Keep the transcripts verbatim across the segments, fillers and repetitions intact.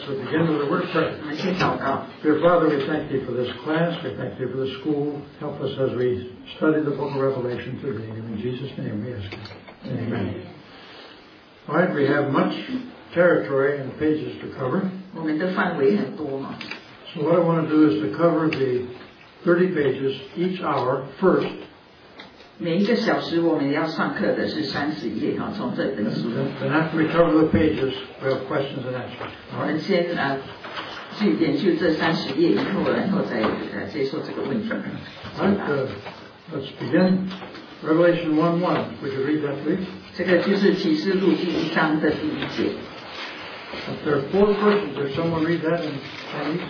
we begin with a word of prayer. 我们先祷告。 Dear Father, we thank you for this class. We thank you for the school. Help us as we study the book of Revelation today. In Jesus' name we ask you. Amen. All right, we have much territory and pages to cover. 我们的范围很多哈。 So what I want to do is to cover the thirty pages each hour first. 每一个小时我们要上课的是三十页哈，从这本书。 Then after we cover the pages, we have questions and answers. 我们先啊去研究这三十页以后，然后再呃接受这个问题。 All right, uh, let's begin. Revelation one one. Would you read that, please? 这个就是启示录第一章的第一节。 If there are four persons, does someone read that in Chinese?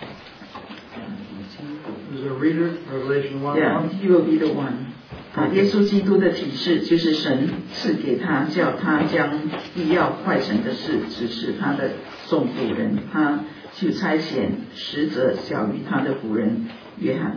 Is there a reader? Revelation one Yeah, one. he will be the one. 啊，耶稣基督的启示就是神赐给他，叫他将必要快成的事指示他的众仆人，他去差遣使者小于他的仆人约翰。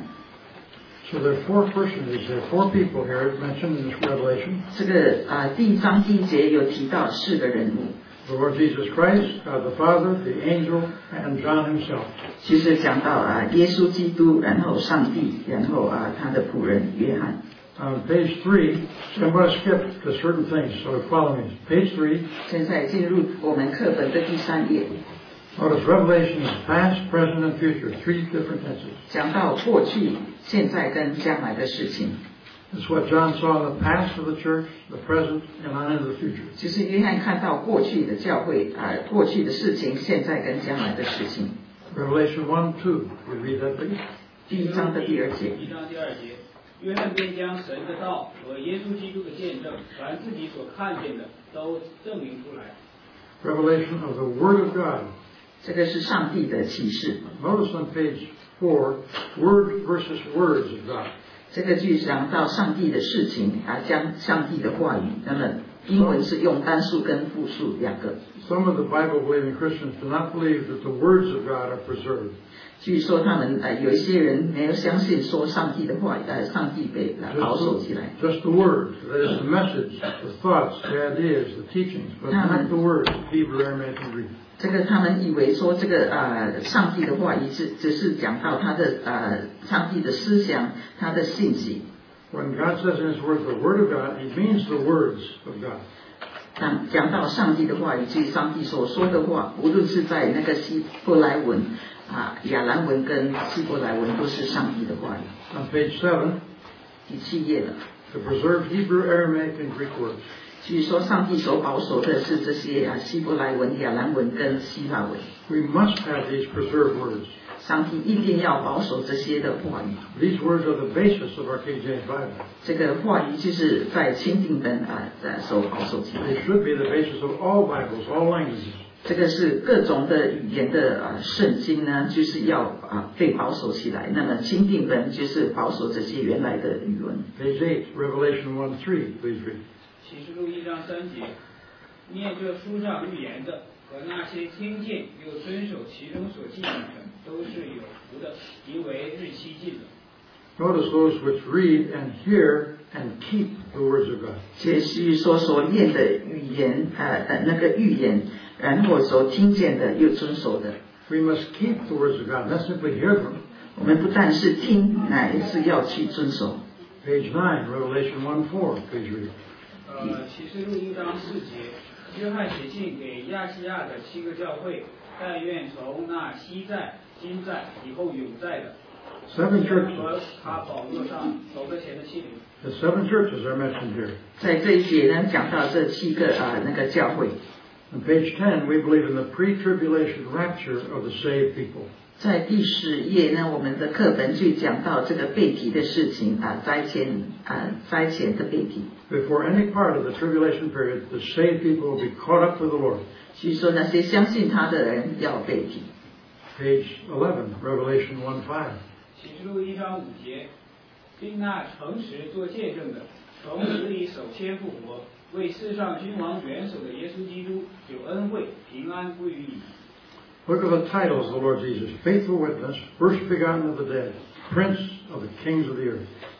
So there are four personages, there are four people here mentioned in this Revelation. 这个啊，第一章第一节有提到四个人物， The Lord Jesus Christ, God the Father, the angel, and John himself. 就是讲到啊，耶稣基督，然后上帝，然后啊，他的仆人约翰。 On page three, so I'm going to skip to certain things, so follow me. Page three, 现在进入我们课本的第三页， notice Revelation is past, present, and future, three different tenses. 讲到过去、现在跟将来的事情。 It's what John saw in the past of the church, the present, and on into the future. 就是约翰看到过去的教会啊、呃，过去的事情，现在跟将来的事情。 Revelation one two, we read that please. 第一章的第二节。 一章第二节，约翰便将神的道和耶稣基督的见证，凡自己所看见的，都证明出来。 Revelation of the Word of God. 这个是上帝的启示。 Notice on page four, Word versus words of God. 这个就讲到上帝的事情啊，将上帝的话语。那么英文是用单数跟复数两个。 Some of the Bible-believing Christians do not believe that the words of God are preserved. 据说他们呃有一些人没有相信说上帝的话，呃上帝被呃保守起来。 Just the word, that is the message, the thoughts, the ideas, the teachings, but not the words, Hebrew, Aramaic, and Greek. 这个他们以为说这个呃上帝的话语是只是讲到他的呃上帝的思想，他的信息。 When God says in His Word, the Word of God, He means the words of God. 讲讲到上帝的话语，就是上帝所说的话，无论是在那个希伯来文啊、亚兰文跟希伯来文，都是上帝的话语。 On page seven, 第七页了， the preserved Hebrew, Aramaic, and Greek words. 据说上帝所保守的是这些啊希伯来文、亚兰文跟希腊文。 We must have these preserved words. 上帝一定要保守这些的话语。 These words are the basis of our King James Bible. 这个话语就是在钦定本啊在所保守起来。 They should be the basis of all Bibles, all languages. 这个是各种的语言的啊圣经呢，就是要啊被保守起来。那么钦定本就是保守这些原来的语文。 Page eight, Revelation one three, please read. 启示录一章三节，念这书上预言的和那些听见又遵守其中所记的人，都是有福的，因为日期近了。 Notice those which read and hear and keep the words of God. 这是说所念的语言呃呃那个预言，然后所听见的又遵守的。 We must keep the words of God, not simply hear them. 我们不但是听，乃是要去遵守。 Page nine, Revelation one four, please read. 呃，启示录一章四节，约翰写信给亚细亚的七个教会，但愿从那昔在、今在、以后永在的 Seven 和 churches. 他宝座上走在前的七灵。 The seven churches are mentioned here. 在这一节呢，讲到这七个啊、呃、那个教会。 On page ten, we believe in the pre-tribulation rapture of the saved people. 在第十页呢，我们的课本就讲到这个被提的事情啊，灾前啊灾前的被提。 Before any part of the tribulation period, the saved people will be caught up with the Lord. 据说那些相信他的人要被提。 Page eleven, Revelation one five. 启示录一章五节，并那诚实做见证的，从死里首先复活，为世上君王元首的耶稣基督有恩惠平安归于你。 Look at the titles of the Lord Jesus. Faithful witness, first begotten of the dead, Prince of the kings of the earth.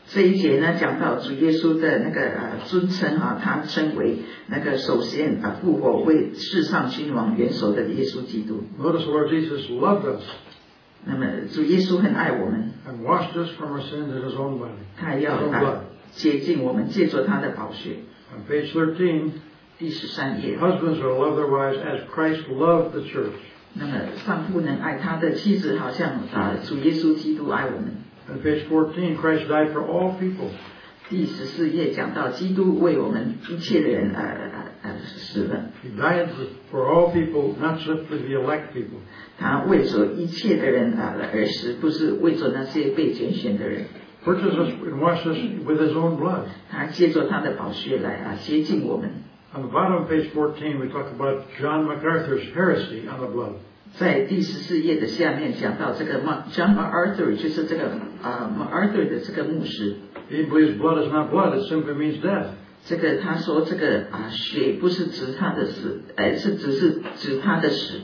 这一节呢讲到主耶稣的那个呃尊称啊，他称为那个首先啊复活为世上君王元首的耶稣基督。 Notice the Lord Jesus loved us. 那么主耶稣很爱我们 And washed us from our sins in His own body. 他要 His own 啊 blood. 洁净我们，借着他的宝血。 On page thirteen, 第十三页。 husbands are to love their wives as Christ loved the church. 那么丈夫能爱他的妻子，好像啊主耶稣基督爱我们。 On page fourteen, Christ died for all people. 第十四页讲到基督为我们一切的人呃呃呃死了。 He died for all people, not simply the elect people. 他为着一切的人啊而死，不是为着那些被拣选的人。 Purchased us and washed us with His own blood. 他借着他的宝血来啊洁净我们。 On the bottom of page fourteen, we talk about John MacArthur's heresy on the blood. 在第十四页的下面讲到这个 John MacArthur 就是这个啊 MacArthur 的这个牧师。 He believes blood is not blood; it simply means death. 这个他说这个啊血不是指他的死，哎是只是指他的死。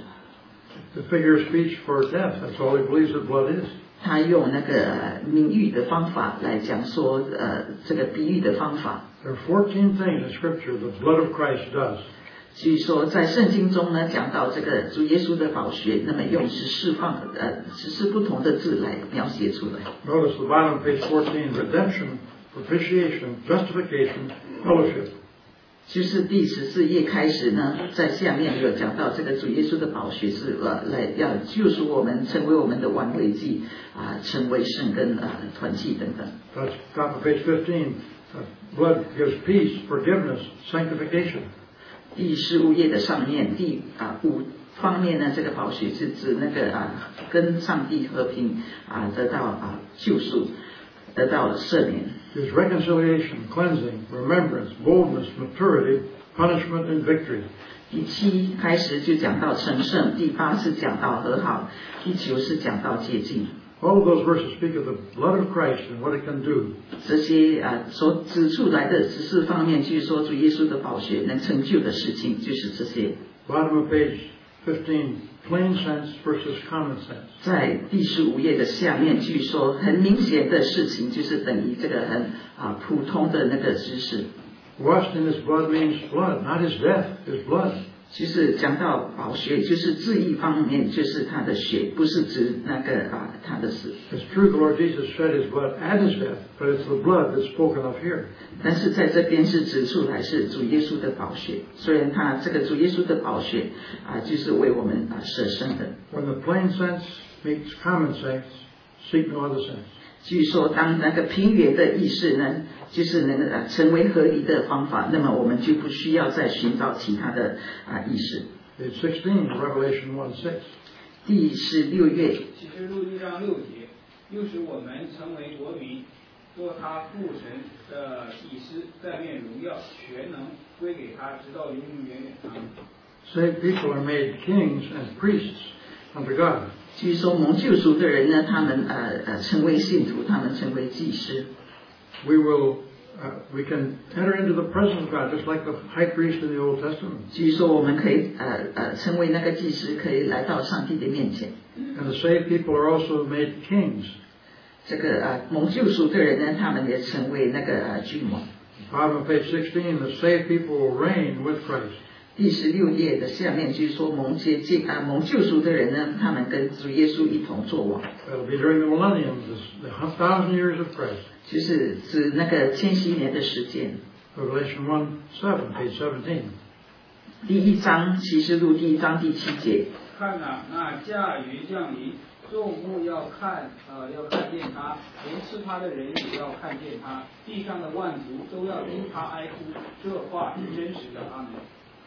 The figure of speech for death. That's all he believes that blood is. 他用那个名誉的方法来讲说，呃，这个比喻的方法。 There are fourteen things in Scripture the blood of Christ does. 据说在圣经中呢，讲到这个主耶稣的宝血，那么用十四放呃十四不同的字来描写出来。 Notice the bottom of page fourteen: redemption, propitiation, justification, fellowship. 就是第十四页开始呢，在下面有讲到这个主耶稣的宝血是呃来要救赎我们，成为我们的挽回祭啊、呃，成为圣跟呃团契等等。 That's top of page fifteen. Uh, blood gives peace, forgiveness, sanctification. 第十五页的上面第啊、呃、五方面呢，这个宝血是指那个啊、呃、跟上帝和平啊、呃、得到啊、呃、救赎，得到赦免。 Is reconciliation, cleansing, remembrance, boldness, maturity, punishment, and victory. 第七开始就讲到成圣，第八是讲到和好，第九是讲到洁净。 All of those verses speak of the blood of Christ and what it can do. 这些啊所指出来的十四方面，就是说主耶稣的宝血能成就的事情，就是这些。 Bottom of page fifteen, plain sense versus common sense. 在第十五页的下面，据说很明显的事情，就是等于这个很啊普通的那个知识。 Washed in His blood means blood, not His death, His blood. 就是讲到宝血，就是字义方面，就是他的血，不是指那个啊他的死。 It's true the Lord Jesus shed His blood at His death, but it's the blood that's spoken of here. 但是在这边是指出来是主耶稣的宝血，虽然他这个主耶稣的宝血啊，就是为我们啊舍身的。 When the plain sense meets common sense, seek no other sense. 据说当那个平原的意识呢，就是能呃成为合理的方法，那么我们就不需要再寻找其他的啊意识。 Page sixteen, Revelation one six. 第十六页， 启示录一章六节，又使我们成为国民，做他父神的祭司，再面荣耀全能归给他，直到永永远远。阿们。 Saved people are made kings and priests unto God. 据说蒙救赎的人呢，他们呃呃成为信徒，他们成为祭司。 We will, uh, we can enter into the presence of God just like the high priest in the Old Testament. 据说我们可以呃呃成为那个祭司，可以来到上帝的面前。 And the saved people are also made kings. 这个呃蒙救赎的人呢，他们也成为那个呃君王。 Bottom of page sixteen, the saved people will reign with Christ. 第十六页的下面据说蒙洁净啊蒙救赎的人呢，他们跟主耶稣一同作王。 That'll be during the millennium, the thousand years of Christ. 就是指那个千禧年的时间。 Revelation one seven, page seventeen. 第一章启示录第一章第七节。 看哪，那驾云降临，众目要看，呃，要看见他，连吃他的人也要看见他，地上的万族都要因他哀哭。这话是真实的。阿门。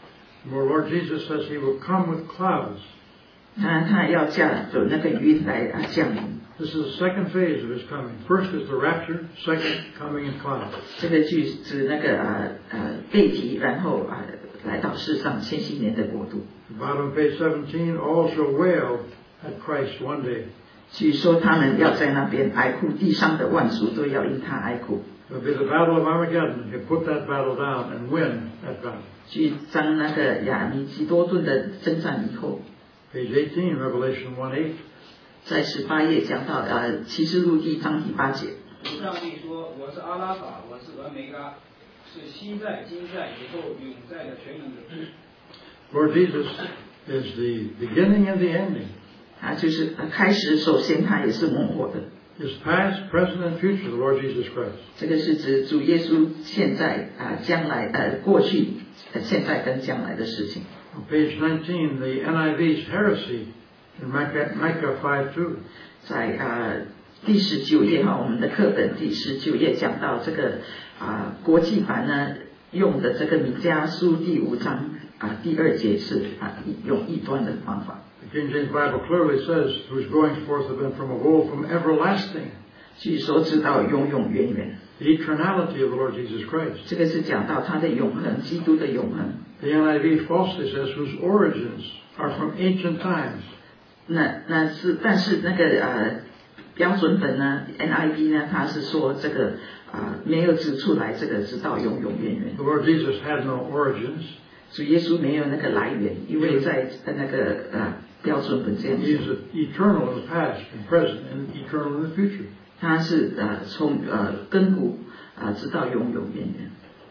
Our Lord Jesus says He will come with clouds. 他他要驾走那个云来啊降临。 This is the second phase of His coming. First is the rapture, second coming in clouds. 这个句指那个呃呃被提，然后啊、呃、来到世上千禧年的国度。 Bottom of page seventeen, all shall wail at Christ one day. 据说他们要在那边哀哭，地上的万族都要因他哀哭。 There'll be the battle of Armageddon. He'll put that battle down and win that battle. 去当那个亚米基多顿的征战以后， Page eighteen, Revelation one eight. 在十八页讲到呃启示录第一章第八节。 主上帝说：“我是阿拉法，我是俄梅嘎，是昔在、今在、以后永在的全能者。” Lord Jesus is the beginning and the ending. 他就是开始，首先他也是末后的。 His past, present, and future, the Lord Jesus Christ. 这个是指主耶稣现在啊、将来呃过去、呃现在跟将来的事情。 On page nineteen, the N I V's heresy in Micah, Micah five two. 在啊、第十九页哈，我们的课本第十九页讲到这个啊、国际版呢用的这个米迦书第五章啊、第二节是啊、用异端的方法。 The King James Bible clearly says, whose goings forth have been from of old, from everlasting. 据说知道永永远远， The eternality of the Lord Jesus Christ. 这个是讲到他的永恒，基督的永恒。 The N I V falsely says, whose origins are from ancient times. 那那是，但是那个呃标准本呢 ，N I V 呢，他是说这个啊、没有指出来这个直到永永远远。 The Lord Jesus had no origins. 主耶稣没有那个来源，因为在那个呃标准本这样 He 讲 is eternal in the past and present and eternal in the future. 他是呃从呃亘古啊、直到永永远远。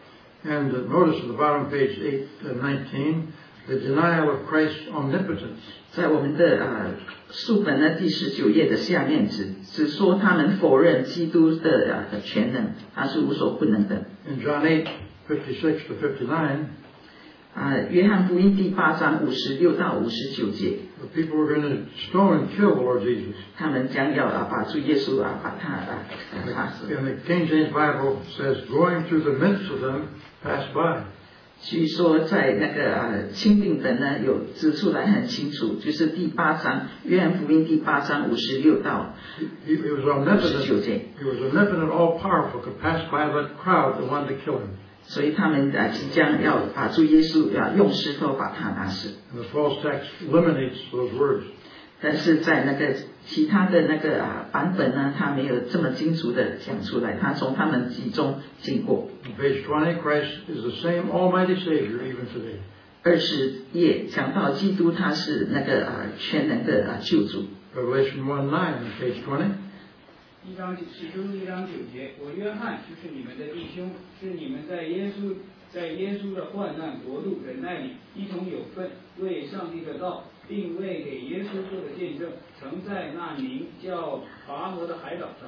And uh, notice at the bottom of page eight, uh, nineteen, the denial of Christ's omnipotence. 在我们的呃书本呢第十九页的下面只只说他们否认基督的呃全能，他是无所不能的。 In John eight, fifty-six to fifty-nine, 啊、约翰福音第八章五十六到五十九节， the people were going to stone and kill the Lord Jesus. 他们将要啊把主耶稣啊把他啊啊杀死。 And the King James Bible says, going through the midst of them, passed by. 据说在那个呃钦定本呢有指出来很清楚，就是第八章约翰福音第八章五十六到 He, he was 五十九 omnipotent. 节， He was omnipotent, all powerful, could pass by that crowd that wanted to kill him. 所以他们啊即将要把主耶稣要用石头把他打死。 And the false text eliminates those words. 但是在那个其他的那个啊版本呢，他没有这么清楚的讲出来，他从他们其中经过。 On page twenty, Christ is the same Almighty Savior even today. 二十页讲到基督他是那个啊全能的啊救主。 Revelation one nine, on page twenty. 一章启示录一章九节，我约翰就是你们的弟兄，是你们在耶稣在耶稣的患难国度忍耐里一同有份，为上帝的道，并为给耶稣做的见证，曾在那名叫拔摩的海岛上。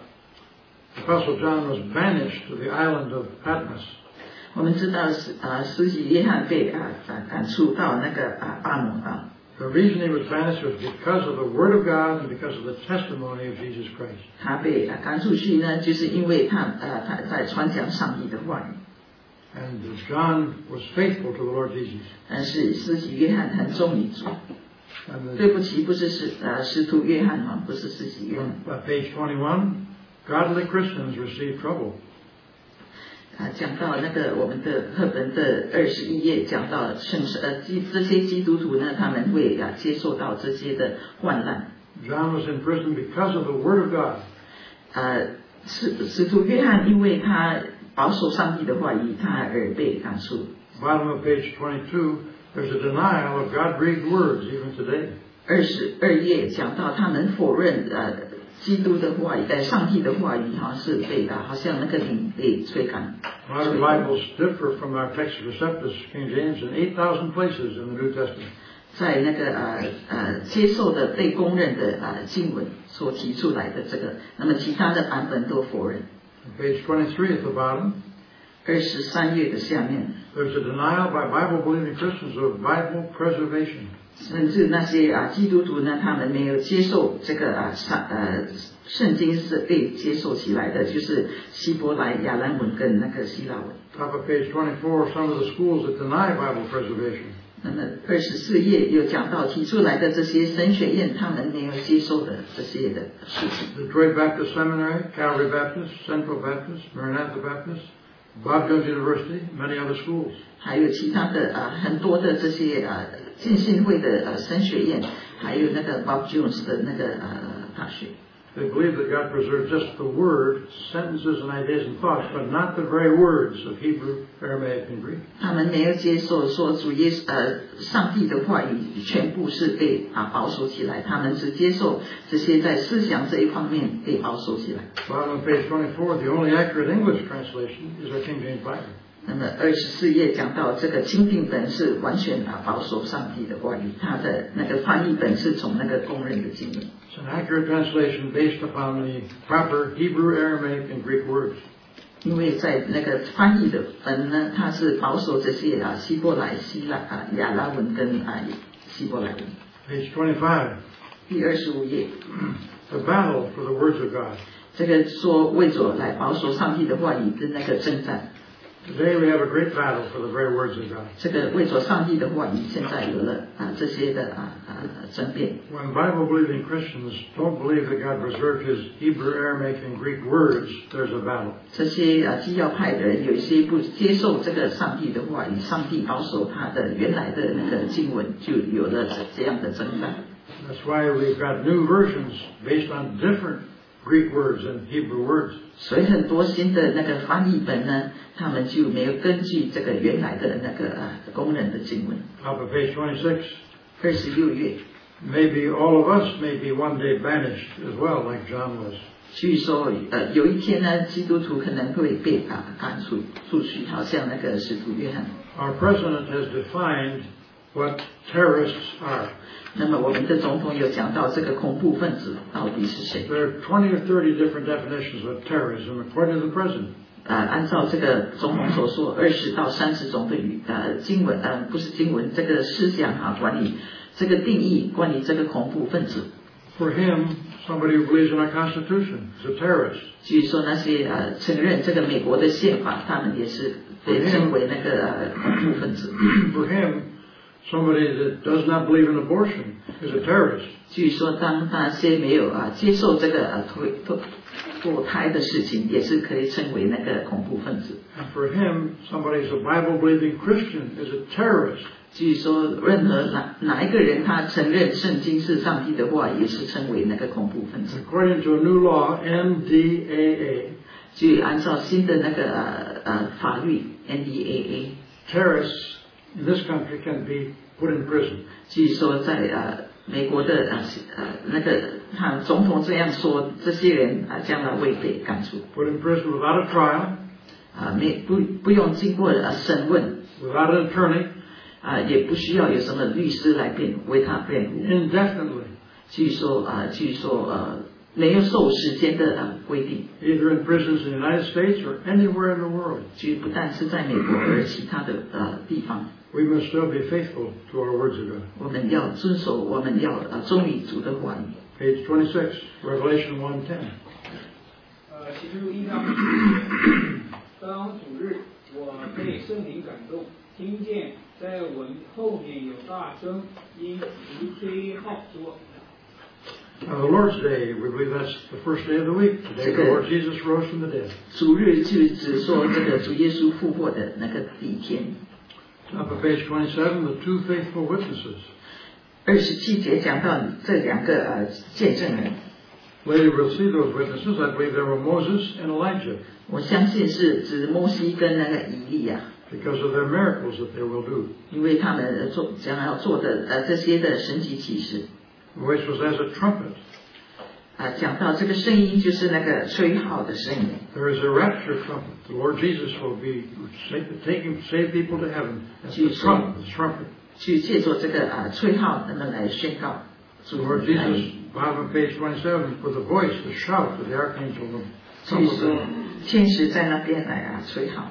Apostle John was banished to the island of Patmos. 我们知道是啊施洗约翰被啊赶赶出到那个啊巴摩岛。 The reason he was banished was because of the Word of God and because of the testimony of Jesus Christ. 他被啊赶出去呢，就是因为他呃他在传讲上帝的话语。 And John was faithful to the Lord Jesus. 但是施洗约翰很忠于主。 And 对 the, 不起，不是使呃使徒约翰哈，不是施洗约翰。 on page twenty-one, godly Christians receive trouble. 啊，讲到那个我们的课本的二十一页，讲到圣呃基这些基督徒呢，他们会啊接受到这些的患难。 John was in prison because of the Word of God. 呃，使使徒约翰因为他保守上帝的话语，他而被赶出。 Bottom of page twenty-two, there's a denial of God-breathed words even today. 二十二页讲到他们否认呃基督的话语，呃上帝的话语好像是被啊，好像那个灵被吹赶。 A lot of Bibles differ from our Textus Receptus, King James, in eight thousand places in the New Testament. 在那个呃呃接受的被公认的呃经文所提出来的这个，那么其他的版本都否认。 On page twenty-three at the bottom, 二十三页的下面， there's a denial by Bible-believing Christians of Bible preservation. 甚至那些啊基督徒呢，他们没有接受这个啊上呃圣经是被接受起来的，就是希伯来、亚兰文跟那个希腊文。 Top of page twenty-four, some of the schools that deny Bible preservation. 那么二十四页有讲到提出来的这些神学院，他们没有接受的这些的事情。 Detroit Baptist Seminary, Calvary Baptist, Central Baptist, Maranatha Baptist, Bob Jones University, many other schools. 还有其他的啊很多的这些啊浸信会的呃神学院，还有那个 Bob Jones 的那个呃大学。 they believe that God preserved just the word, sentences and ideas and thoughts, but not the very words of Hebrew, Aramaic, and Greek. 他们没有接受说主耶稣呃上帝的话语全部是被啊保守起来，他们只接受这些在思想这一方面被保守起来。 Bottom of page twenty-four, the only accurate English translation is our King James Bible. 那么二十四页讲到这个钦定本是完全啊保守上帝的话语，它的那个翻译本是从那个公认的经文。 It's an accurate translation based upon the proper Hebrew, Aramaic, and Greek words. 因为在那个翻译的本呢，它是保守这些啊希伯来、希腊啊亚拉文跟啊希伯来文。 Page twenty-five. 第二十五页。 The battle for the words of God. 这个说为着来保守上帝的话语的那个征战。 Today we have a great battle for the very words of God. 这个为着上帝的话语，现在有了啊这些的啊啊争辩。 When Bible-believing Christians don't believe that God preserved His Hebrew, Aramaic, and Greek words, there's a battle. 这些啊基要派的人有一些不接受这个上帝的话语，上帝保守他的原来的那个经文，就有了这样的征战。 That's why we've got new versions based on different Greek words and Hebrew words. 所以很多新的那个翻译本呢，他们就没有根据这个原来的那个啊公认的经文。 Top of page twenty-six. 二十六页。 Maybe all of us may be one day banished as well, like John was. 据说呃有一天呢，基督徒可能会被啊赶出出去，好像那个使徒约翰。 Our president has defined what terrorists are. 那么我们的总统有讲到这个恐怖分子到底是谁？ There are twenty or thirty different definitions of terrorism according to the president. 呃，按照这个总统所说，二十到三十种的语呃经文呃不是经文，这个思想啊关于这个定义关于这个恐怖分子。 For him, somebody who believes in our Constitution is a terrorist. 据说那些呃承认这个美国的宪法，他们也是被称为那个呃恐怖分子。 For him, somebody that does not believe in abortion is a terrorist. 据说当那些没有啊接受这个呃堕堕堕胎的事情，也是可以称为那个恐怖分子。 And for him, somebody who's a Bible-believing Christian is a terrorist. 据说任何哪哪一个人他承认圣经是上帝的话，也是称为那个恐怖分子。 According to a new law, N D A A. 据按照新的那个呃呃法律 N D A A。Terrorists in this country can be put in prison. 据说在呃美国的呃呃那个他总统这样说，这些人啊将来会被赶出。 Put in prison without a trial. 啊没不不用经过呃审问。 Without an attorney. 啊也不需要有什么律师来辩为他辩护。 Indefinitely. 据说啊据说呃没有受时间的呃规定。 Either in prisons in the United States or anywhere in the world. 据不但是在美国，而其他的呃地方。 We must still be faithful to our words of God. 我们要遵守，我们要呃忠于主的话语。 Page twenty-six, Revelation one ten. 呃，启示录一章当主日，我被圣灵感动，听见在文后面有大声音如吹号说。 Now, the Lord's Day, we believe that's the first day of the week. Today, the Lord Jesus rose from the dead. 主日就只说这个主耶稣复活的那个第一天。 Up at page twenty-seven, the two faithful witnesses. 二十七节讲到这两个呃见证人。 Later we'll see those witnesses. I believe they were Moses and Elijah. 我相信是指摩西跟那个以利亚。 Because of their miracles that they will do. 因为他们做将要做的呃这些的神迹奇事。 Voice was as a trumpet. 啊，讲到这个声音就是那个吹号的声音。 There is a rapture trumpet. The Lord Jesus will be taking save people to heaven. That's the trumpet. The trumpet. 去借助这个啊吹号，那么来宣告。 The Lord Jesus, bottom of page twenty-seven, with a voice, the shout of the archangel. 据说天使在那边来啊吹号。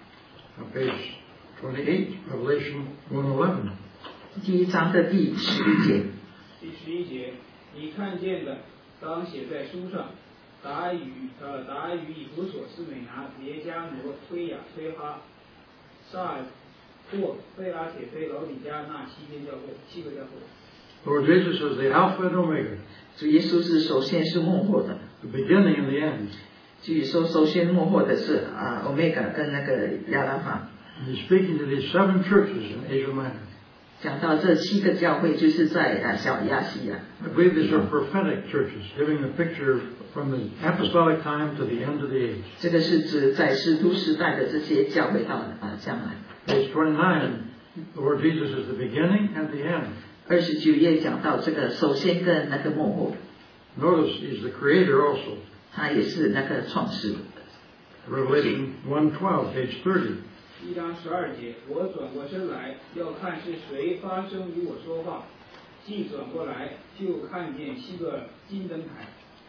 Page twenty-eight, Revelation one eleven. 第一章的第十一节。 第十一节，你看见的，当写在书上。达与呃达与以弗所、斯美拿、别加摩、推雅、推哈、萨尔或菲拉铁菲、老底加那七间教会，七个教会。 Lord Jesus is the Alpha and Omega. 主耶稣是首先是末后的。 The beginning and the end. 据说首先末后的是啊 Omega 跟那个亚拉法。 He's speaking to these seven churches in Asia Minor. 讲到这七个教会，就是在啊小亚细亚。 I believe these are prophetic churches, giving the picture from the apostolic time to the end of the age. 这个是指在使徒时代的这些教会到啊将来。 Page twenty-nine, the Lord Jesus is the beginning and the end. 二十九页讲到这个首先跟那个末后。 Notice he's the creator also. 他也是那个创始。 Revelation one twelve, page thirty. 一章十二节，我转过身来，要看是谁发声与我说话。既转过来，就看见七个金灯台。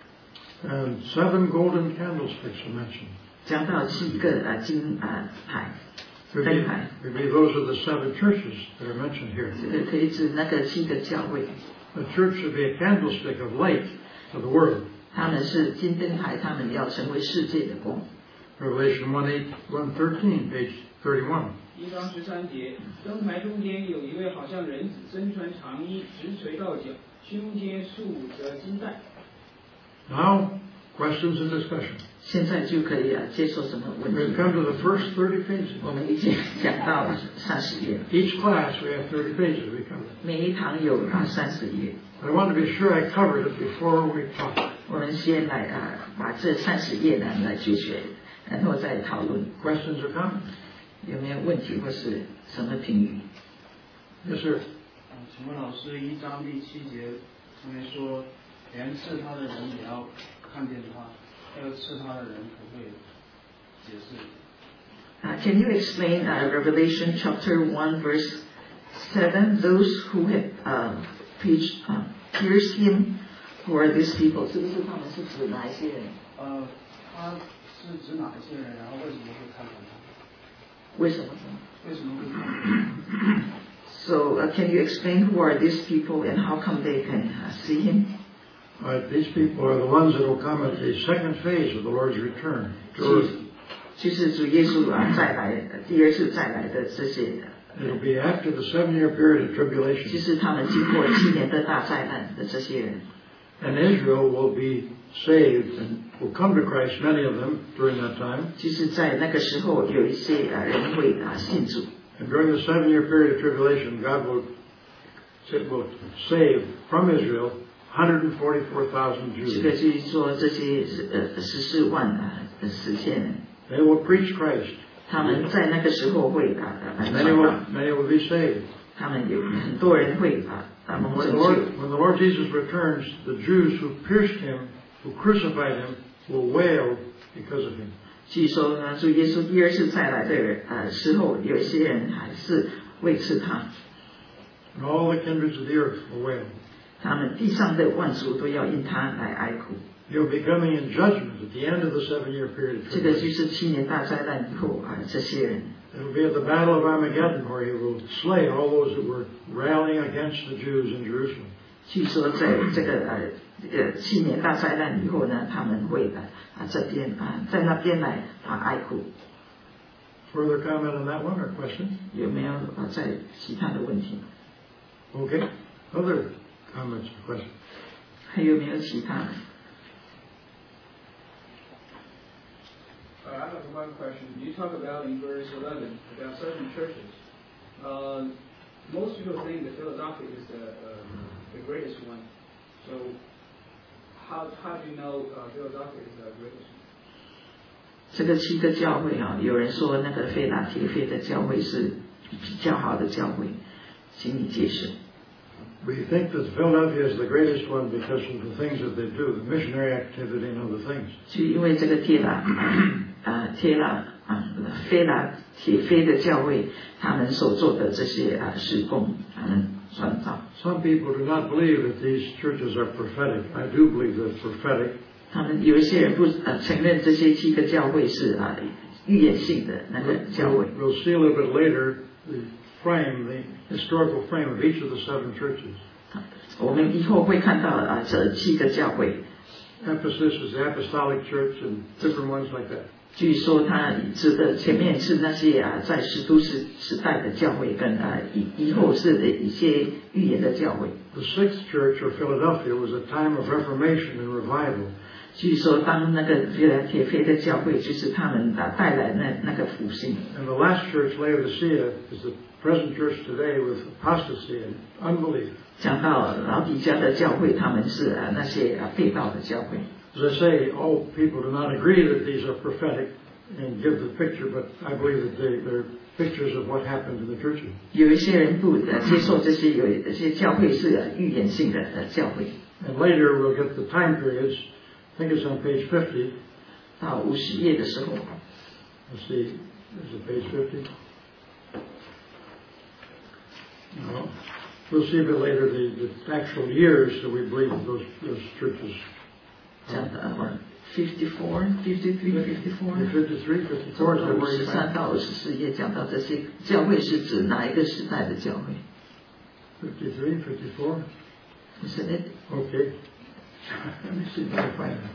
And seven golden candlesticks are mentioned. 讲到七个啊金啊牌灯牌。 We believe those are the seven churches that are mentioned here. 这个可以指那个七个教会。 The church should be a candlestick of light to the world. 他们是金灯台，他们要成为世界的光。 Revelation one eight, one thirteen, page thirty-one. 一章十三节，灯台中间有一位好像人子，身穿长衣，直垂到脚，胸间束着金带。 Now, questions and discussion. 现在就可以啊接受什么问题 We've come to the first thirty pages. 我们已经讲到了三十页。 Each class we have thirty pages we cover. 每一堂有啊三十页。 I want to be sure I covered it before we talk. 我们先来啊把这三十页呢来解决，然后再讨论。 Questions or comments? 有没有问题或是什么评语 Yes, sir. 请问老师，一章第七节上面说，连刺他的人也要看见他，那个刺他的人可不可以解释 ？Uh, can you explain uh, Revelation chapter one verse seven? Those who have uh, preached, uh, pierced him, who are these people? 是不是他们是指哪一些人？ 呃，他是指哪一些人？然后为什么会看见他？ 为什么？ 为什么会看见他 So uh, can you explain who are these people and how come they can uh, see him? Right, these people are the ones that will come at the second phase of the Lord's return to earth. 就是主耶稣啊再来，第二次再来的这些。 It'll be after the seven-year period of tribulation. 就是他们经过七年的大灾难的这些人。 And Israel will be saved and will come to Christ, many of them, during that time. 就是在那个时候，有一些啊人会啊信主。 And during the seven-year period of tribulation, God will, will save from Israel one hundred forty-four thousand Jews. 这个就是说，这些呃十四万啊实现人。 They will preach Christ. 他们在那个时候会啊啊 Many will, many will be saved. 他们有很多人会啊啊蒙 When 拯 the 救。 Lord, when the Lord Jesus returns, the Jews who pierced him, who crucified him, will wail because of him. 据说呢，主耶稣第二次再来的呃时候，有一些人还是为吃他。 And all the kindreds of the earth will wail. 他们地上的万族都要因他来哀哭。 He'll be coming in judgment at the end of the seven-year period. 这个就是七年大灾难以后啊，这些人。 It'll be at the Battle of Armageddon where he will slay all those who were rallying against the Jews in Jerusalem. 据说在这个呃呃七年大灾难以后呢，他们会来啊这边啊在那边来啊哀哭。 Further comment on that one or question? 有没有啊在其他的问题？ Okay. Other comments or questions? 还有没有其他的？ Uh, I have one question. You talk about in verse eleven about certain churches. Uh, most people think that Philadelphia is the, uh, the greatest one. So, how how do you know uh, Philadelphia is the greatest one? 这个七个教会啊，有人说那个菲拉铁菲的教会是比较好的教会，请你解释。 We think that Philadelphia is the greatest one because of the things that they do, the missionary activity and other things. 就因为这个铁拉啊铁拉啊菲拉铁菲的教会，他们所做的这些啊事工，他们传道。 Some people do not believe that these churches are prophetic. I do believe they're prophetic. 他们有一些人不呃承认这些七个教会是啊预言性的那个教会。 We'll see a little bit later the frame, the historical frame of each of the seven churches. 我们以后会看到啊这七个教会。 Ephesus is the apostolic church and different ones like that. 据说他指的前面是那些啊在使徒时时代的教会，跟啊以以后是一些预言的教会。 The sixth church, or Philadelphia, was a time of reformation and revival. 据说当那个腓拉铁非的教会就是他们啊带来那那个复兴。 And the last church, Laodicea, is the present church today with apostasy and unbelief. 讲到老底家的教会，他们是啊那些啊被盗的教会。 As I say, all people do not agree that these are prophetic and give the picture, but I believe that they, they're pictures of what happened to the churches. 有一些人不呃接受这些，有一些教会是呃预言性的呃教会。 And later we'll get the time periods. I think it's on page fifty. 到五十页的时候。 Let's see, is it page fifty? No. We'll see a bit later the, the actual years that we believe those, those churches. 讲的 fifty-four, fifty-three, fifty-four. fifty-three, fifty-four is 五十三到五十四页讲到这些教会是指哪一个时代的教会 ？fifty-three, fifty-four. Isn't it? Okay. Let me see if I can find it.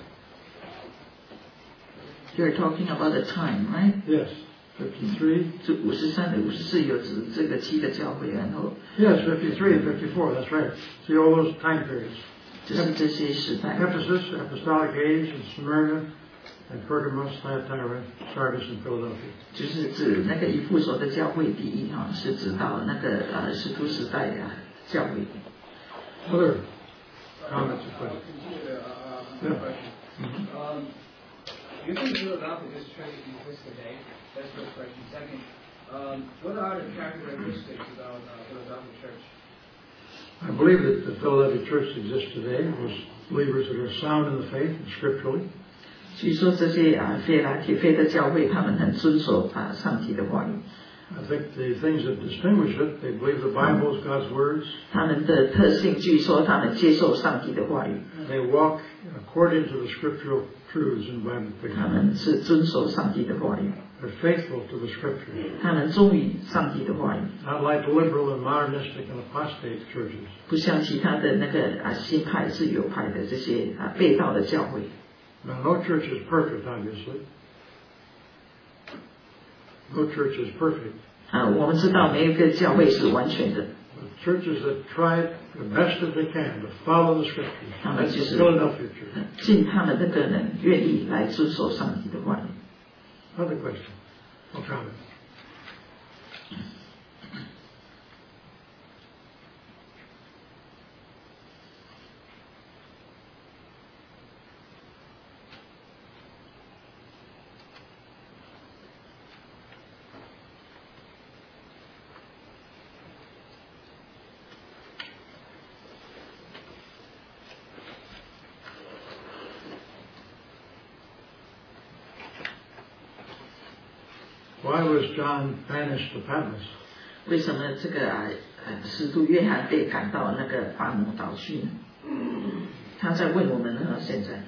You're talking about the time, right? Yes. fifty-three. 这五十三的五十四有指这个七个教会，然后 Yes, fifty-three and fifty-four. That's right. See all those time periods. 就是这些时代。 Ephesus, Apostolic Age, and Smyrna, and Pergamos, Thyatira, Sardis, and Philadelphia. 就是指那个以弗所的教会第一哈，是指到那个呃使徒时代的教会。 Other comments or questions? Yeah. Um, you think Philadelphia this church exists today? That's the first question. Second, um, what are the characteristics about uh, Philadelphia church? I believe that the Philadelphia church exists today was believers that are sound in the faith and scripturally. 据说这些啊腓拉铁非的教会，他们很遵守啊上帝的话语。 I think the things that distinguish it, they believe the Bible is God's words. 他们的特性，据说他们接受上帝的话语。 They walk according to the scriptural truths in Bible faith. 他们是遵守上帝的话语。 They're faithful to the scriptures. 他们忠于上帝的话语。 Not like liberal and modernistic and apostate churches. 不像其他的那个啊新派、自由派的这些啊被盗的教会。 Now, no church is perfect, obviously. No church is perfect. 啊，我们知道没有一个教会是完全的。 But churches that try the best that they can to follow the scriptures. 他们 That's 就 the 是 Philadelphia church. 尽他们的可能，愿意来遵守上帝的话语。 Another question or comment? Why was John banished to Patmos? 为什么这个啊呃使徒约翰被赶到那个巴摩岛去呢？他在问我们呢，现在。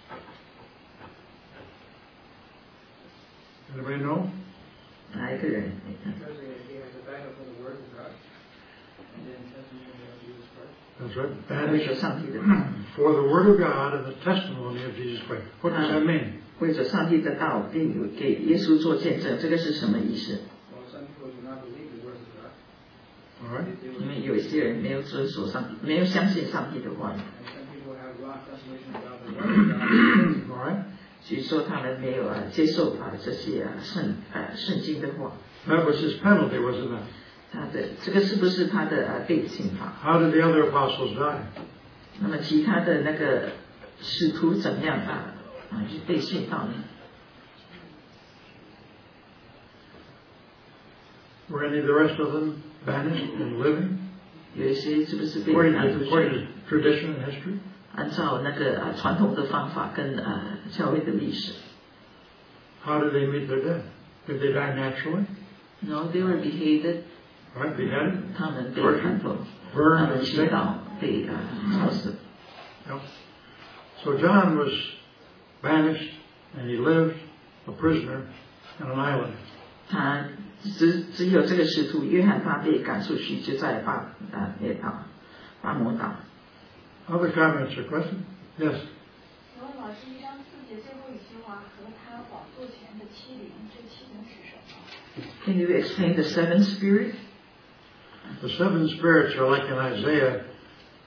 Anybody know? 哪一个人？ Because he has a battle for the word of God and then testimony of Jesus Christ. That's right. 为 Banished 着上帝的 for the word of God and the testimony of Jesus Christ. What does that mean? 为着上帝的道，并给耶稣做见证，这个是什么意思？ Well, some people do not believe the word of God. All right. 因为有一些人没有遵守上帝，没有相信上帝的话语， And some people have wrong translation about the word of God. All right. 所以说他们没有啊接受啊这些啊圣啊圣经的话。 That was his penalty, wasn't it? 他的这个是不是他的啊被刑罚？ How did the other apostles die? 那么其他的那个使徒怎么样啊啊就被殉道呢？ Were any of the rest of them banished and living? 有一些是不是被 According 赶 to, 出 according 去？ to tradition and history? 按照那个啊传统的方法跟啊教会的历史。 How did they meet their death? Did they die naturally? No, they were beheaded. Right, beheaded? 他们被砍头，他 Burned 们 and 祈 staked? 祷被啊烧死。 Yep. So John was banished and he lived a prisoner on an island. 他只只有这个使徒约翰，他被赶出去，就在巴啊那岛巴摩岛。 Other comments or questions? Yes. 请问老师，一章四节最后一句话和他宝座前的七灵，这七灵是什么？ Can you explain the seven spirit? The seven spirits are like in Isaiah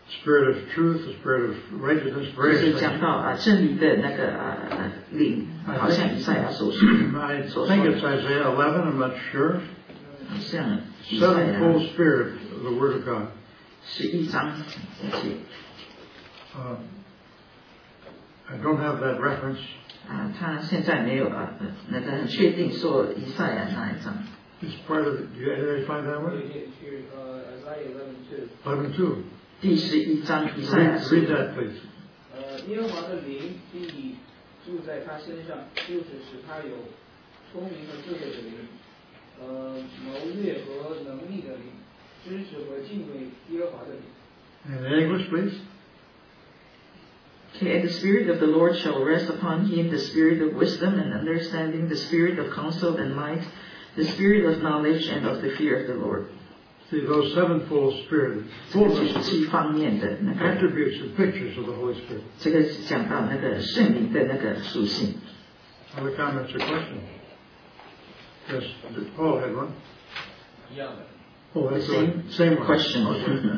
spirit of truth, the spirit of righteousness, 就 various 是 things. 讲到啊真理的那个啊呃灵，好像以赛亚所说 I 所说 think 的 it's Isaiah eleven, I'm not sure. 好像以赛亚 Sevenfold spirit of the Word of God. 十一章而且 Uh, I don't have that reference. 啊，他现在没有啊呃那个很确定说以赛亚哪一章。 It's part of it. Do you anybody find that one? Here, uh, Isaiah eleven two. eleven two. 第十一章以赛亚 Read, 书 read that, please. 呃，耶和华的灵必住在他身上，就是使他有聪明和智慧的灵，呃，谋略和能力的灵，知识和敬畏耶和华的灵。 And in English, please. Okay, and the Spirit of the Lord shall rest upon him, the Spirit of wisdom and understanding, the Spirit of counsel and might, the Spirit of knowledge and of the fear of the Lord. See, those sevenfold spirit, 这个就是七方面的那个， attributes and pictures of the Holy Spirit. 这个是讲到那个圣灵的那个属性。 Other comments or questions? Yes, Paul had one. 一样的。 Oh, that's the Same- same one. question. Okay.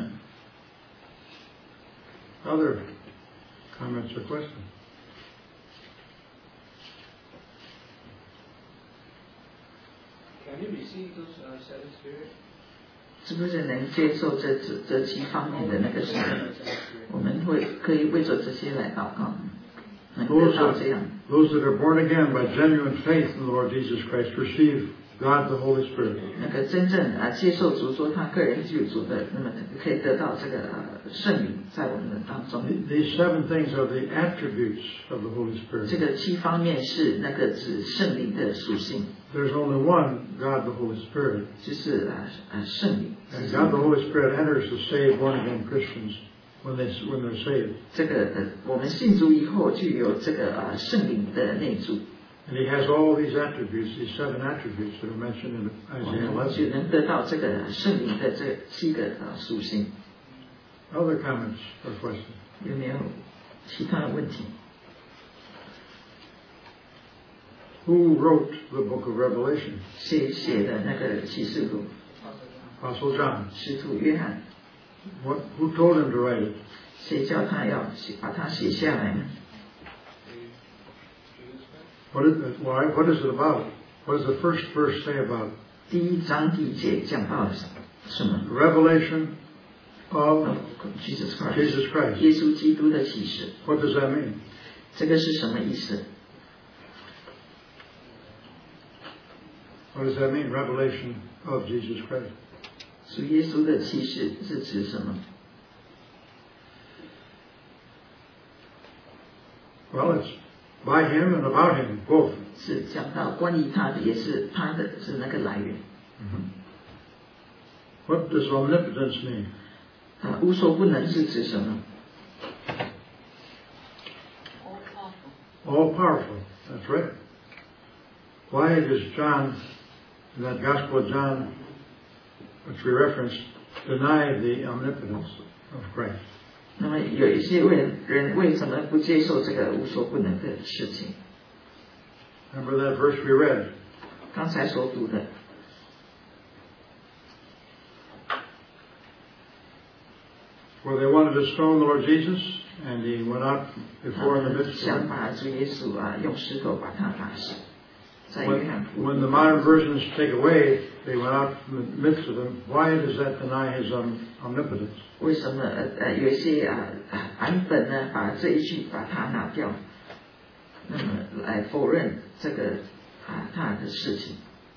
Other comments or questions? Can you receive those uh, seven spirits? 是不是能接受这这这七方面的那个圣灵？我们会可以为着这些来祷告，能得 Those 到 that, 这样。 those that are born again by genuine faith in the Lord Jesus Christ receive God the Holy Spirit. 那个真正啊接受主做他个人救主的，那么可以得到这个呃圣灵在我们的当中。 These seven things are the attributes of the Holy 这 Spirit. 个七方面是那个指圣灵的属性， There's only one God the Holy Spirit. 就是啊啊圣灵。 And God the Holy Spirit enters the saved born again Christians when they when they're saved. 这个呃我们信主以后就有这个啊圣灵的内住， And he has all these attributes, these seven attributes that are mentioned in 我 Isaiah 们就 eleven. 能得到这个圣灵的这七个啊属性。 Other comments or questions? 有没有其他的问题？ Who wrote the book of Revelation? 谁写的那个启示录？ Apostle John. 使徒约翰， What, who told him to write it? 谁叫他要写把它写下来呢？ What is it, why? What is it about? What does the first verse say about it? 第一章第一节讲到什么 Revelation of ？Jesus Christ， Jesus Christ. 耶稣基督的启示， What does that mean? 这个是什么意思？ What does that mean? Revelation of Jesus Christ. 属耶稣的启示是指什么？ Well, it's by him and about him, both. 是讲到关于他的，也是他的是那个来源。 What does omnipotence mean? 啊，无所不能是指什么？ All powerful. That's right. Why does John, in that Gospel of John, which we referenced, deny the omnipotence of Christ? 那么有一些人人为什么不接受这个无所不能的事情？ Remember that verse we read? 刚才所读的， Where they wanted to stone the Lord Jesus, and he went out 他 before in the 们 midst of 想 them. 把主耶稣啊用石头把他打死，在约 When, 翰福 when 音 the modern versions take away, they went out from the midst of them. Why does that deny his um, omnipotence? 为什么呃呃有一些啊啊版本呢把这一句把它拿掉，那么来否认这个啊他的事情？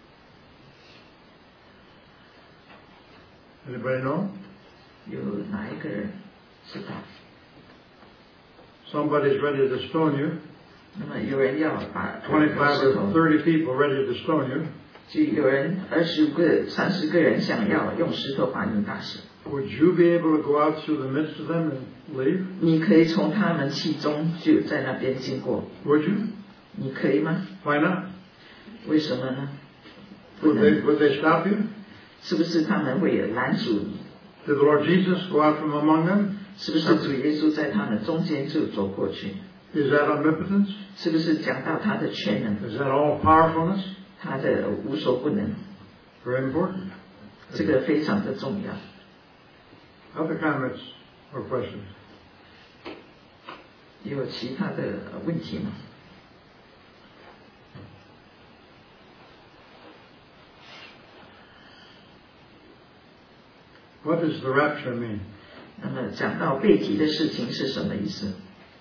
Anybody know? 有哪一个人知道？ Somebody's ready to stone you. 那么有人要把 twenty-five 石 or 头， thirty people ready to stone you. 就有人二十五个、三十个人想要用石头把你打死。 Would you be able to go out through the midst of them and leave? 你可以从他们其中就在那边经过， Would you? 你可以吗？ Why not? 为什么呢？不 Would they, 能， would they stop you? 是不是他们会拦阻你？ Did the Lord Jesus go out from among them? 是不是主耶稣在他们中间就走过去？ Is that omnipotence? 是不是讲到他的全能， Is that all powerfulness? 他的无所不能？ Very important. 这个非常的重要。 Other comments or questions? 有其他的问题吗？ What does the rapture mean? 那么讲到被提的事情是什么意思？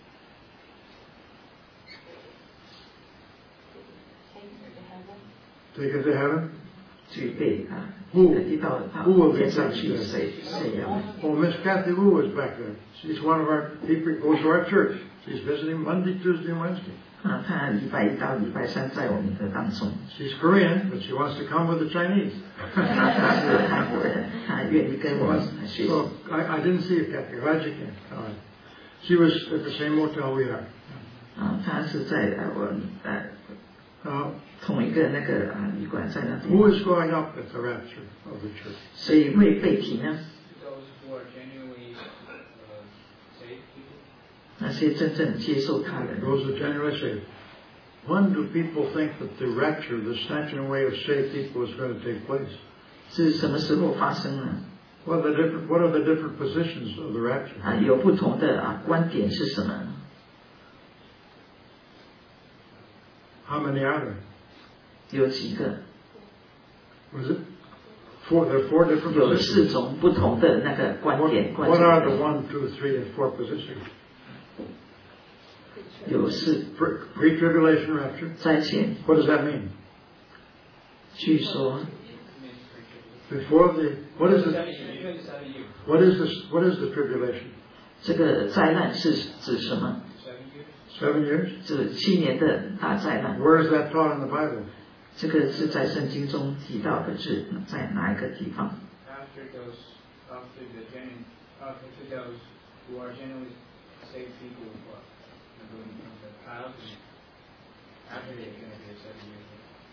Take it to heaven? 去被啊， Who? 提到啊 Who will be 天上 taken 去 there? 谁谁呀？ Oh, Miss Kathy Wu is back there. She's one of our people who goes to our church. She's visiting Monday, Tuesday, and Wednesday. 啊，他礼拜一到礼拜三在我们的当中。 She's Korean, but she wants to come with the Chinese. 他是韩国人，他愿意跟我学习。 So I, I didn't see you, Kathy. Glad you came. All right. She was at the same motel we are. 啊，他是在呃我呃 Uh, 同一个那个啊旅馆在那 who 边， is going up at the rapture of the church? 所以会被提呢。 Those who are genuinely uh, saved people. 那些真正接受他的人， Those who generally saved. When do people think that the rapture, the snatching away of saved people, is going to take place? 是什么时候发生呢？ What are the different, what are the different positions of the rapture? 啊，有不同的啊观点是什么？ How many are there? 有几个？ Was it? Four. There are four different 有四 positions. 种不同的那个观 What, 点。观 what are the 点 one, two, three, and four positions? 有四 Pre- Pre-tribulation rapture. 在前， What does that mean? 据说 Before the what is the Seven years, usually seven years. what is this what is the tribulation? 这个灾难是指什么？ Seven years. Seven years. 指七年的大灾难。 Where is that taught in the Bible? 这个是在圣经中提到的，是在哪一个地方？ After those, after the genuine, after those who are genuinely saved people who are going from the past, after they're going to be seven years.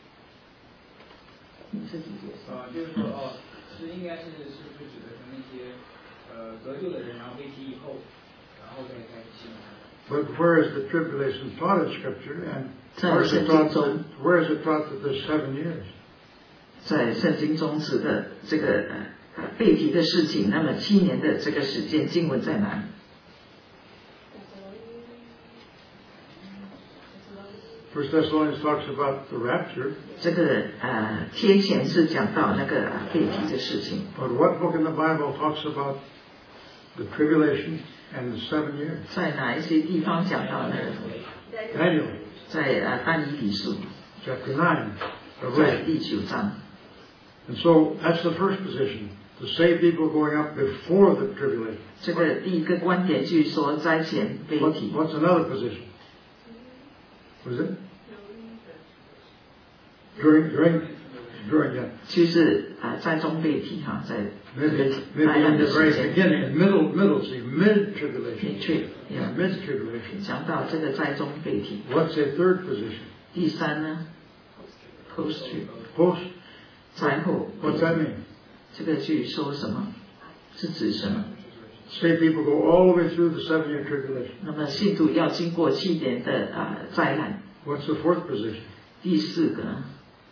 你自己解释。 啊，就是说哦，是应该是是不是指的是那些呃得救的人，然后被提以后，然后再再信。 But where is the tribulation taught in Scripture? And 在 where is 圣 it 经 taught 中 that, where is it taught that there's seven years? 在圣经中指的这个呃被提的事情，那么七年的这个时间经文在哪里？ First Thessalonians talks about the rapture. 这个呃贴前是讲到那个呃被提的事情， But what book in the Bible talks about the tribulation and the seven years? 在哪一些地方讲到那个？ Daniel, 在呃但以理书， chapter nine. of 在 Revelation. 第九章。 And so that's the first position. The saved people going up before the tribulation. 这个第一个观点就是说灾前被 What, 提， what's another position? Was it? During, during, during, yeah. 就是呃灾中被提哈，在这 Maybe, 个 maybe 灾难 in 的 the 时 very 间。 beginning, in middle, middle, see, mid-tribulation. Mid-trib, yeah. Mid-tribulation. 讲到这个灾中被提。 What's a third position? 第三呢 ，post Post. 灾后。 What's that mean? 这个句说什么？是指什么？ Saved people go all the way through the seven-year tribulation. 那么信徒要经过七年的啊、呃、灾难。 What's the fourth position? 第四个呢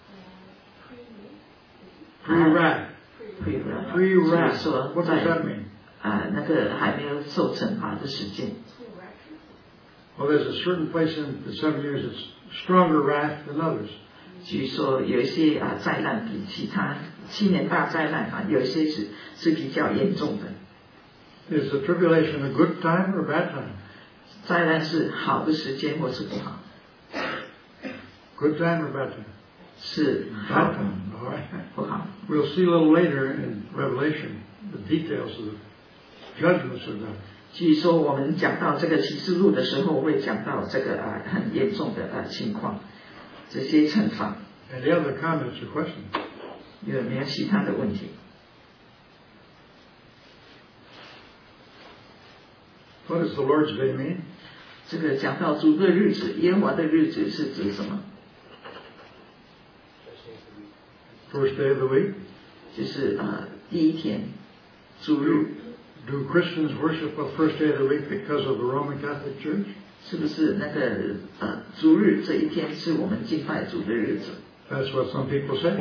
Pre-wrath. ，pre-wrath， Pre-wrath. 就是说 What does 在 that mean? 啊、呃、那个还没有受惩罚的时间。 Well, there's a certain place in the seven years that's stronger wrath than others. 据说有一些啊、呃、灾难比其他七年大灾难啊，有一些是是比较严重的。 Is the tribulation a good time or a bad time? 灾难是好的时间或是不好？ Good time or bad time? 是好 Bad 的 time. All right. 不好？ We'll see a little later in Revelation the details of the judgments of God. 据说我们讲到这个启示录的时候，会讲到这个啊、呃、很严重的啊、呃、情况，这些惩罚。 Any other comments or questions? 有没有其他的问题？ What does the Lord's Day mean? 这个讲到主的日子，耶和华的日子是指什么？ First day of the week? 就是呃第一天，主日， Do Christians worship the first day of the week because of the Roman Catholic Church? 是不是那个呃主日这一天是我们敬拜主的日子？ That's what some people say.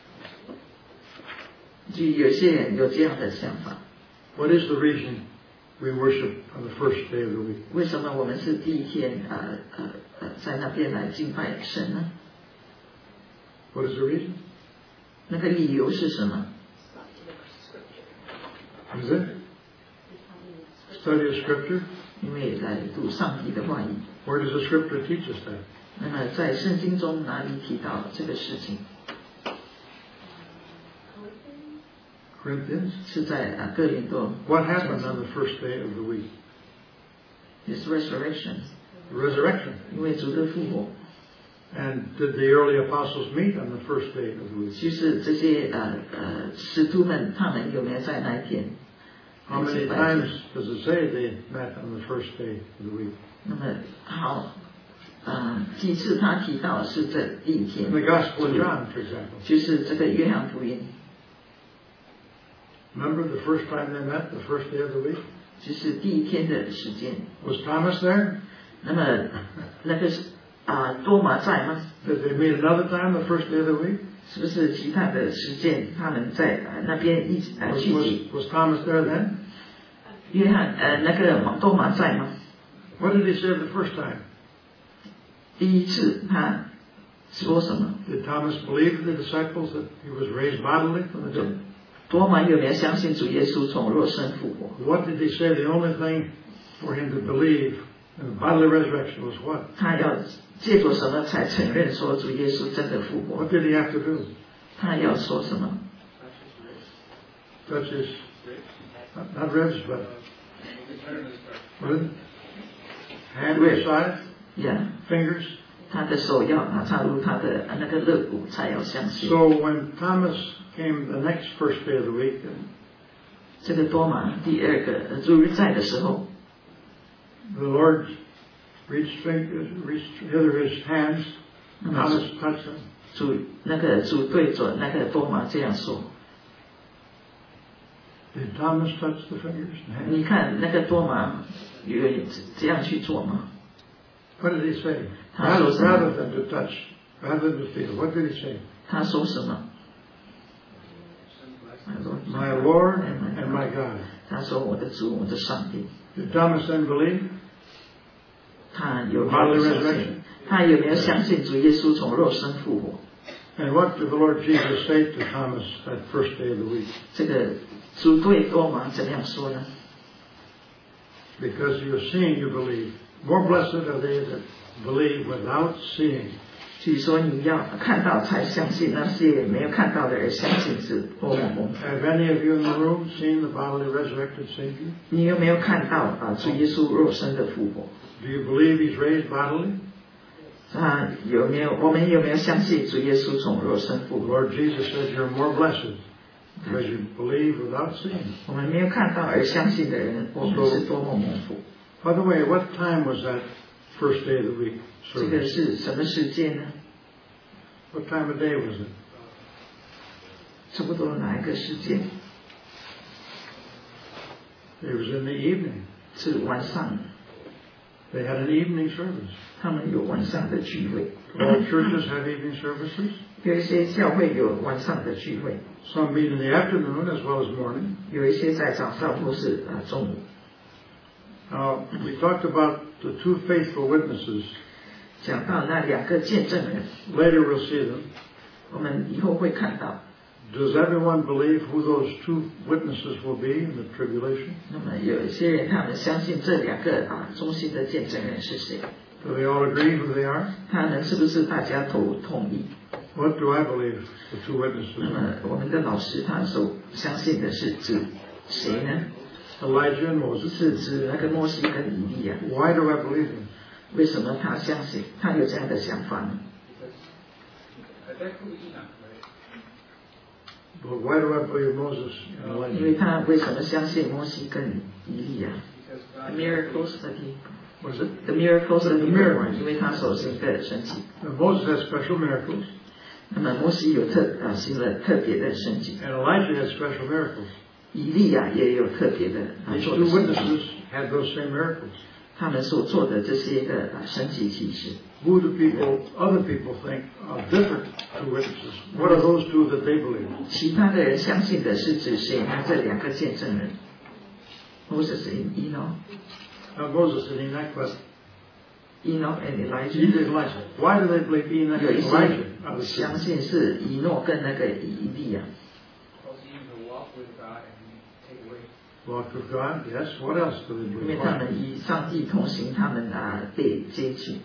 就有些人有这样的想法。 What is the reason we worship on the first day of the week? 为什么我们是第一天呃呃呃在那边来敬拜神呢？ What is the reason? 那个理由是什么？ Is it? Study of Scripture? 因为来读上帝的话语。 Where does the Scripture teach us that? 那么在圣经中哪里提到这个事情？ Corinthians? 是在啊哥林多。 What happened on the first day of the week? His resurrection. The resurrection. 因为主的复活。 And did the early apostles meet on the first day of the week? 就是这些呃呃使徒们，他们有没有在那一天？ How many times does it say they met on the first day of the week? 那么好，呃，几次他提到是这第一天。 In the Gospel of John, for example. 就是这个约翰福音。 Remember the first time they met, the first day of the week? 就是第一天的时间。 Was Thomas there? 那么那个是啊多马在吗？ Did they meet another time the first day of the week? 是不是其他的时间他们在呃那边一起呃 Was, 聚集？ was, was Thomas there then? 约翰呃那个多马在吗？ What did he say the first time? 第一次他说什么？ Did Thomas believe the disciples that he was raised bodily from the dead? 多马有没有相信主耶稣从肉身复活？ What did he say? The only thing for him to believe in the bodily resurrection was what? 他要借着什么才承认说主耶稣真的复活？ What did he have to do? 他要说什么？ Touch his, not, not ribs, but what is it? Hand or side? Yeah. Fingers? 他的手要拿插入他的那个肋骨才要相信。 So when Thomas came the next first day of the week, 这个多马第二个主日在的时候 the Lord reached, fingers, reached hither his hands, Thomas touched them. 主那个主对着那个多马这样说。 Did Thomas touch the fingers and hands? 你看那个多马有这样去做吗？ What did he say? 他说 Rather, 什么？ rather than to touch, rather than to feel. What did he say? 他说什么？ My Lord and my God. 他说我的主，我的上帝。 Did Thomas then believe? 他有没有相信？他有没有相信主耶稣从肉身复活？ And what did the Lord Jesus say to Thomas that first day of the week? 这个主对多马怎么样说呢？ Because you're seeing, you believe. More blessed are they that believe without seeing. 据说你要看到才相信，那些没有看到的人相信是多么蒙福。 Have any of you in the room seen the bodily resurrected Savior? 你有没有看到啊主耶稣肉身的复活？ Do you believe He's raised bodily? 啊有没有？我们有没有相信主耶稣从肉身复 The 活？ Lord Jesus said you're more blessed because you believe without seeing. 我们没有看到而相信的人，我们是多么蒙福。 By the way, what time was that first day of the week 这个 service? 是什么时间呢？ What time of day was it? 差不多哪一个时间？ It was in the evening. 是晚上， They had an evening service. 他们有晚上的聚会。 All churches have evening services. 有一些教会有晚上的聚会， Some meet in the afternoon as well as morning. 有一些在早上或是啊中午。 Now, we talked about the two faithful witnesses. 讲到那两个见证人， Later we'll see them. 我们以后会看到。 Does everyone believe who those two witnesses will be in the tribulation? 那么有一些人，他们相信这两个啊中心的见证人是谁？ Do they all agree who they are? 他们是不是大家都同意？ What do I believe the two 那 witnesses 么 are? 我们的老师他所相信的是指谁呢？ Elijah and Moses. 是指那个摩西跟以利亚。 Why do I believe them? 为什么他相信？他有这样的想法呢？ But why do I believe Moses and 因为 Elijah? 他为什么相信摩西跟以利亚 ？The miracles that he, Was it? the miracles that he The miracles. performed，因为他所行的神迹。 Now, Moses has special miracles, 那么摩西有特啊行了特别的神迹， and Elijah has special miracles. 以利亚也有特别的啊 These 做的 two 神迹。 witnesses had those same miracles. 他们所做的这些的啊神迹奇事， Who do people, other people think are different two witnesses? What are those two that they believe? 其他的人相信的是指谁呢？这两个见证人， Moses and Enoch. Not Moses and Enoch, but Enoch and Elijah. Elijah. Why do they believe Enoch 有 and 一些 Elijah? 相信是以诺跟那个以利亚。 Because he used to walk with God and take away. Walk with God, yes. What else do they 因为 believe? 他们与上帝同行，他们啊被接去。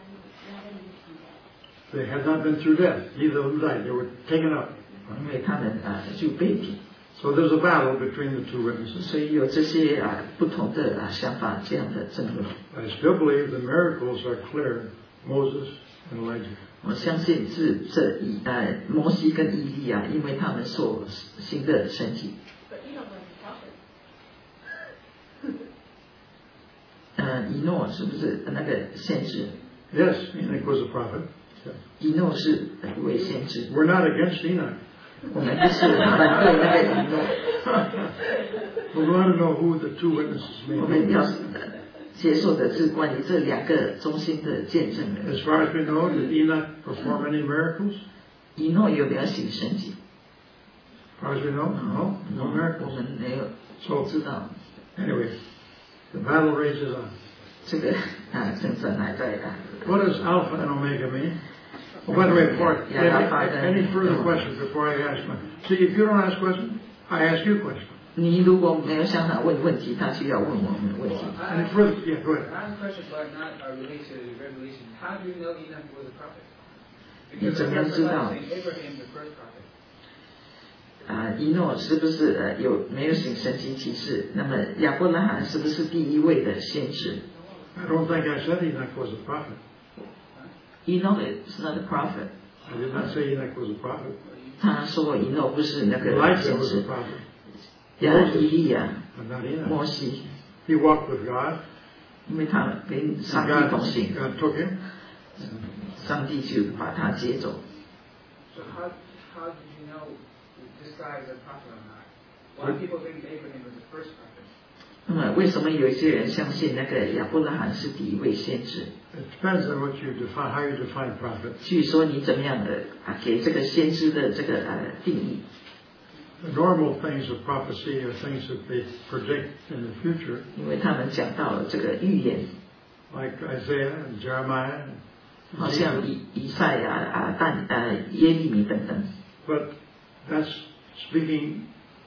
They had not been through death. Neither of them died. They were taken up. 因为他们啊就被提， So there's a battle between the two witnesses. 所以有这些啊不同的啊想法，这样的争论。 I still believe the miracles are clear. Moses and Elijah. 我相信是这以呃摩西跟以利亚，因为他们所行的神迹。 But Enoch was a prophet. 呃，以诺是不是那个先知？ Yes, Enoch was a prophet. 以诺是一位先知。 We're not against Enoch. 我们不是反对那个以诺， We want to know who the two witnesses may 我们要 be. 接受的是关于这两个中心的见证人。 As far as we know, did Enoch perform any miracles? 以诺有没有行神迹？ As far as we know, no, no 我 miracles. 们没有 So 知道 anyway, the battle rages on. 这个啊争争还在啊。 What does Alpha and Omega mean? Oh, by the way, before, Yeah, any, any further questions before I ask my... See, if you don't ask questions, I ask you questions. 你如果没有向他问问题，他就要问我们问题。 Any further? Yeah, go ahead. I have a question, but not uh, related to Revelation. How do you know Enoch was a prophet? 你怎么样知道？ Abraham the first prophet. 啊，以诺是不是呃有没有行神迹启示？那么亚伯拉罕是不是第一位的先知 I don't think I said Enoch was a prophet. ？Enoch is not a prophet。 I did not say Enoch was a prophet. 他说以诺不是那个 Elijah 先 was a 知， prophet, 亚以利亚、 but not 摩 Enoch. 西， He walked with God. 因为他跟 And 上帝 God, 同行， God took him. 上帝就把他接走。 So how how did you know this guy is a prophet or not? Why do people think Abraham was the first prophet? 那么为什么有一些人相信那个亚伯拉罕是第一位先知？ It depends on what you define, how you define prophet. 据说你怎么样的啊给这个先知的这个呃定义？ The normal things of prophecy are things that they predict in the future, 因为他们讲到这个预言， like Isaiah and Jeremiah. 好 And 像 Ezekiel. 以以赛亚啊但呃耶利米等等。 But that's speaking,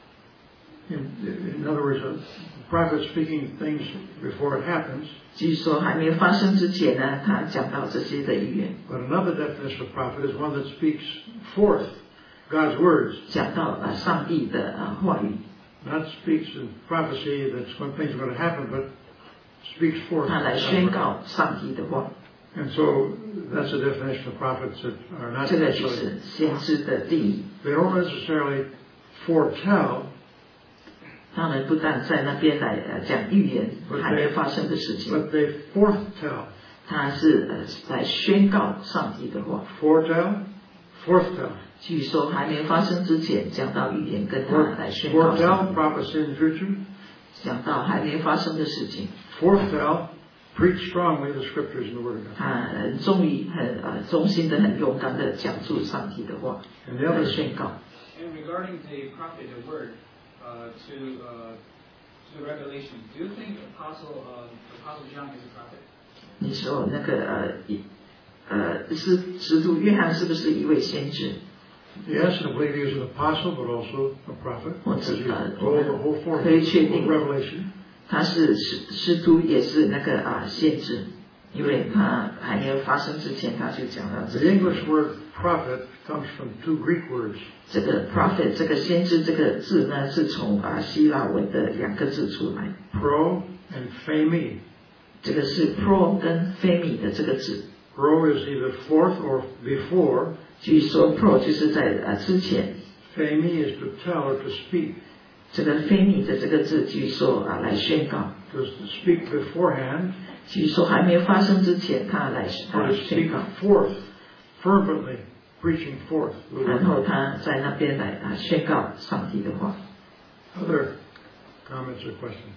in, in other words, a prophet speaking things before it happens. 据说还没有发生之前呢，他讲到这些的预言， But another definition of prophet is one that speaks forth God's words, 讲到啊上帝的啊话语， not speaks in prophecy that's when things are going to happen, but speaks forth. 他来宣告上帝的话。 And so that's a definition of prophets that are not 这个就 necessarily, 是先知的定义。 they don't necessarily foretell, 他们不但在那边来呃讲预言还没有发生的事情， but they forthtell. 他是呃来宣告上帝的话。 Foretell, forthtell. 据说还没有发生之前讲到预言，跟他来宣告上 Foretell, 帝， prophecy in the future. 讲到还没发生的事情， Forthtell, preach strongly the scriptures and the word of God. 他很忠于很呃忠心的很勇敢的讲述上帝的话 And the 来 other, 宣告。 And regarding the prophet, the word, uh, to uh, to the revelation, do you think Apostle uh, Apostle John is a prophet? 你说那个呃一呃是使徒约翰是不是一位先知？ yes, I believe he was an apostle, but also a prophet. 我 Because 知 he 道， told the whole 我 forth 可以确定 of Revelation. 他是使使徒也是那个啊先知，因为他还没有发生之前他就讲到这 The 些。 English word prophet comes from two Greek words. 这个 prophet 这个先知这个字呢，是从啊希腊文的两个字出来， Pro and phemi. 这个是 pro 跟 phemi 的这个字。 Pro is either forth or before. 据说 pro 就是在啊之前， Phemi is to tell or to speak. 这个 phemi 的这个字据说啊来宣告， To speak beforehand 据说还没有发生之前他来 or 啊 to 宣 speak 告， forth, fervently preaching forth the 然后 word. 他在那边来啊宣告上帝的话。 Other comments or questions?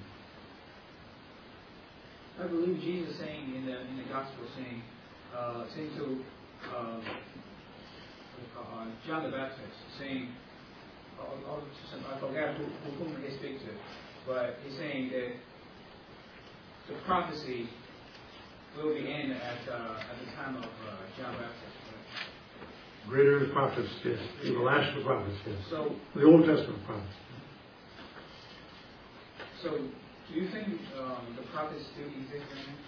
I believe Jesus saying in the in the gospel saying, uh, saying to uh, uh, John the Baptist, saying, oh, oh, I forget who, whom he speaks to, but he's saying that the prophecy will be end at uh, at the time of uh, John Baptist. Right? Greater the prophets, yes. The last of the prophets, yes. So the Old Testament prophets. So do you think um, the prophets still exist right now?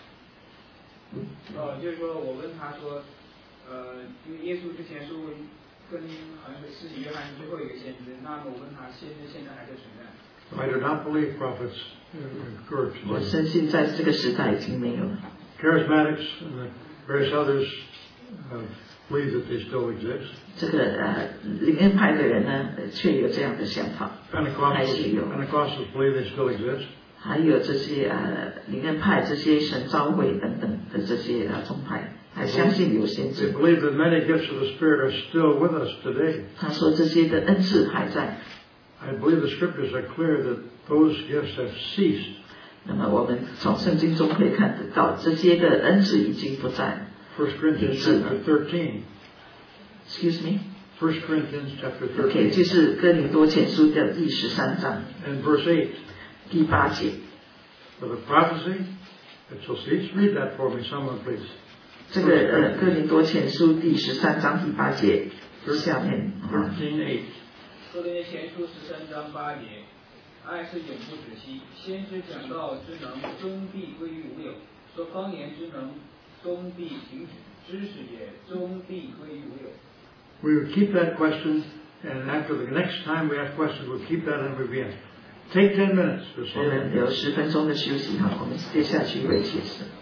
呃，就是说我问他说，呃，因为耶稣之前说跟好像是施洗约翰是最后一个先知，那么我问他，先知现在还在存在？ I do not believe prophets occurred. 我深信在这个时代已经没有了。 Charismatics and the various others uh, believe that they still exist. 这个呃灵恩派的人呢，呃却有这样的想法，还是 Pentecostals, 有。 Pentecostals believe they still exist. 还有这些呃灵恩派、这些神召会等等的这些呃宗派，还相信有先 They 知。 believe that many gifts of the Spirit are still with us today. 他说这些的恩赐还在。 I believe the Scriptures are clear that those gifts have ceased. 那么我们从圣经中可以看得到，这些的恩赐已经不在。 First Corinthians chapter thirteen. Excuse me. First Corinthians chapter OK， 就 thirteen 是哥林多前书的第十三章 and verse eight. 第八节。 For the prophecy that shall cease. Read that for me, someone please. 这个呃哥林多前书第十三章第八节下面啊。 thirteen eight. 哥林多前书十三章八节，爱是永不止息，先知讲道之能终必归于无有，说方言之能终必停止，知识也终必归于无有。 We would keep that question, and after the next time we have questions, we'll keep that in review. Take ten minutes. 我们留十分钟的休息哈，我们接下去会解释。